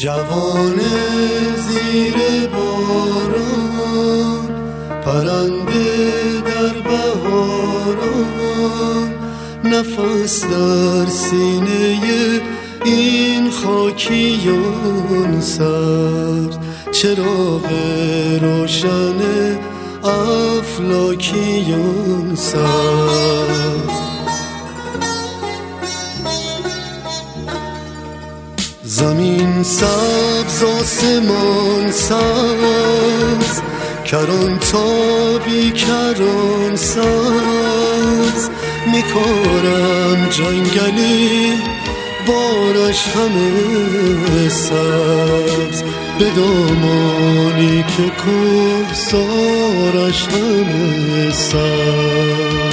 جوانه زیر باران، پرنده در بهاران، نفس در سینه این خاکیان سرد، چراغ روشن افلاکیان سرد. زمین سبز آسمان سبز، کران تا بی کران سبز، میکارم جنگلی بارش همه سبز، به دامانی که کوهسارش همه سبز.